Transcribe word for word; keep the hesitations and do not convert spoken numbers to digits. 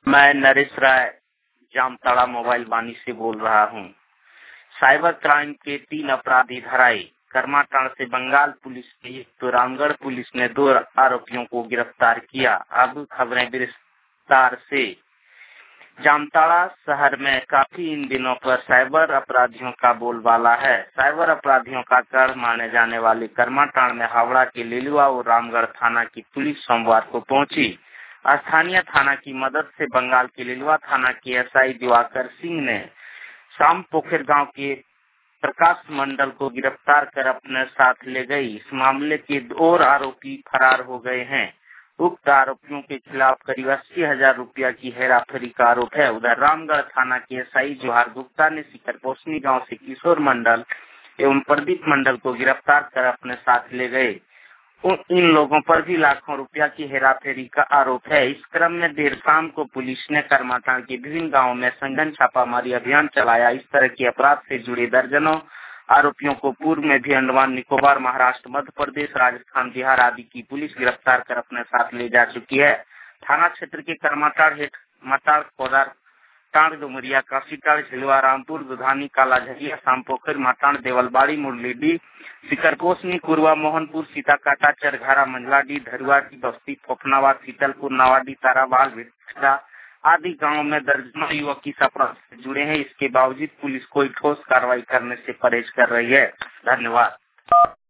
मैं नरेश राय जामताड़ा मोबाइल वानी से बोल रहा हूँ। साइबर क्राइम के तीन अपराधी धराए। करमाटांड़ से बंगाल पुलिस ने तो रामगढ़ पुलिस ने दो आरोपियों को गिरफ्तार किया। अब खबरें विस्तार से। जामताड़ा शहर में काफी इन दिनों पर साइबर अपराधियों का बोलबाला है। साइबर अपराधियों का गढ़ माने जाने वाले करमाटांड़ में हावड़ा के लेलुआ और रामगढ़ थाना की पुलिस सोमवार को पहुंची। स्थानीय थाना की मदद से बंगाल के लेलुआ थाना के एसआई दिवाकर सिंह ने शाम पोखर गांव के प्रकाश मंडल को गिरफ्तार कर अपने साथ ले गई। इस मामले के दो और आरोपी फरार हो गए हैं। उक्त आरोपियों के खिलाफ करीब अस्सी हजार रुपया की हेराफेरी का आरोप है। उधर रामगढ़ थाना के एसआई जोहार गुप्ता ने सिकरपोसनी गांव से किशोर मंडल एवं प्रदीप मंडल को गिरफ्तार कर अपने साथ ले गए। इन लोगों पर भी लाखों रुपया की हेराफेरी का आरोप है। इस क्रम में देर शाम को पुलिस ने करमाटांड़ के विभिन्न गांवों में सघन छापामारी अभियान चलाया। इस तरह के अपराध से जुड़े दर्जनों आरोपियों को पूर्व में भी अंडमान निकोबार, महाराष्ट्र, मध्य प्रदेश, राजस्थान, बिहार आदि की पुलिस गिरफ्तार कर अपने साथ ले जा चुकी है। थाना क्षेत्र के करमाटांड़, हेठ मटाड़, कोदार टांड़, डुमरिया, काशीटांड़, झिलवा, रामपुर, दुधानी, कालाझरिया, शामपोखर, माटांड़, देवलबाड़ी, मुरलीडी, सिकरपोसनी, कुरवा, मोहनपुर, सीताकाटा, चरघारा, मंझलाडी, धरुआडी, बस्ती, फोफनाबाद, शीतलपुर, नवाडी, ताराबाल, भिटरा आदि गांवों में दर्जनों युवक इस अपराध से जुड़े हैं। इसके बावजूद पुलिस कोई ठोस कार्रवाई करने से परहेज कर रही है। धन्यवाद।